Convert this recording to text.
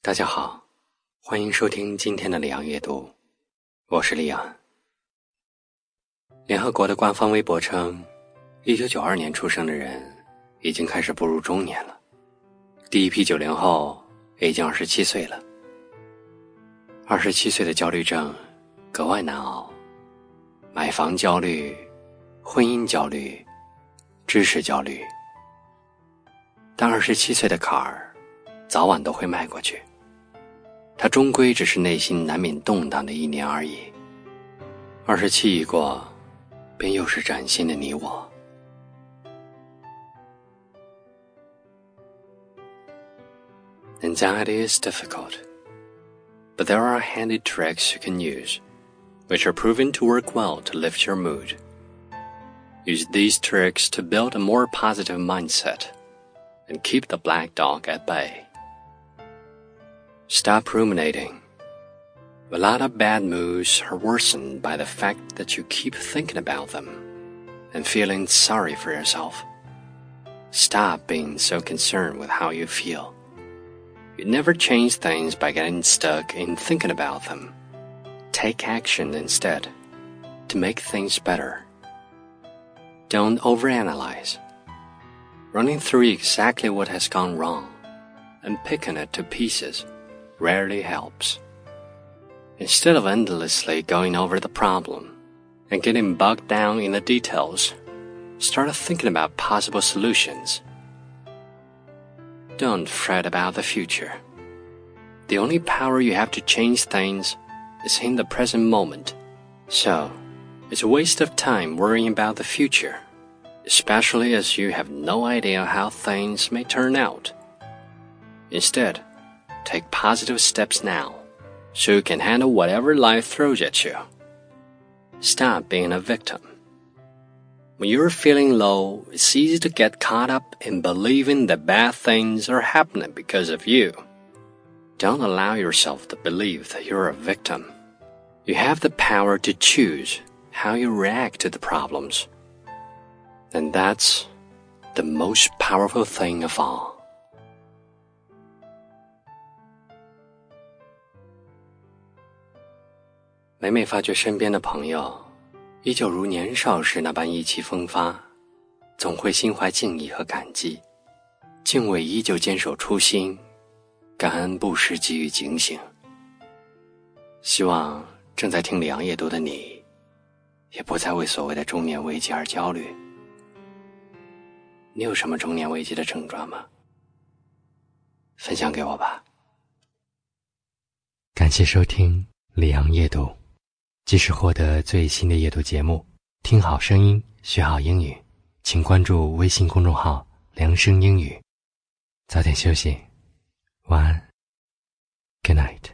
大家好，欢迎收听今天的里昂阅读，我是里昂。联合国的官方微博称，1992年出生的人已经开始步入中年了，第一批90后已经27岁了。27岁的焦虑症格外难熬，买房焦虑、婚姻焦虑、知识焦虑，但27岁的坎儿早晚都会迈过去，它终归只是内心难免动荡的一年而已。27一过，便又是崭新的你我。Anxiety is difficult, but there are handy tricks you can use, which are proven to work well to lift your mood. Use these tricks to build a more positive mindset and keep the black dog at bay. Stop ruminating. A lot of bad moods are worsened by the fact that you keep thinking about them and feeling sorry for yourself. Stop being so concerned with how you feel. You never change things by getting stuck in thinking about them. Take action instead to make things better. Don't overanalyze. Running through exactly what has gone wrong and picking it to pieces rarely helps. Instead of endlessly going over the problem and getting bogged down in the details, start thinking about possible solutions. Don't fret about the future. The only power you have to change things is in the present moment. So, it's a waste of time worrying about the future, especially as you have no idea how things may turn out. Instead, take positive steps now, so you can handle whatever life throws at you. Stop being a victim. When you're feeling low, it's easy to get caught up in believing that bad things are happening because of you. Don't allow yourself to believe that you're a victim. You have the power to choose how you react to the problems. And that's the most powerful thing of all.每每发觉身边的朋友依旧如年少时那般意气风发，总会心怀敬意和感激，敬畏依旧坚守初心，感恩不时给予警醒。希望正在听里昂夜读的你，也不再为所谓的中年危机而焦虑。你有什么中年危机的症状吗？分享给我吧。感谢收听里昂夜读，即时获得最新的夜读节目，听好声音，学好英语，请关注微信公众号良声英语。早点休息，晚安 Good night。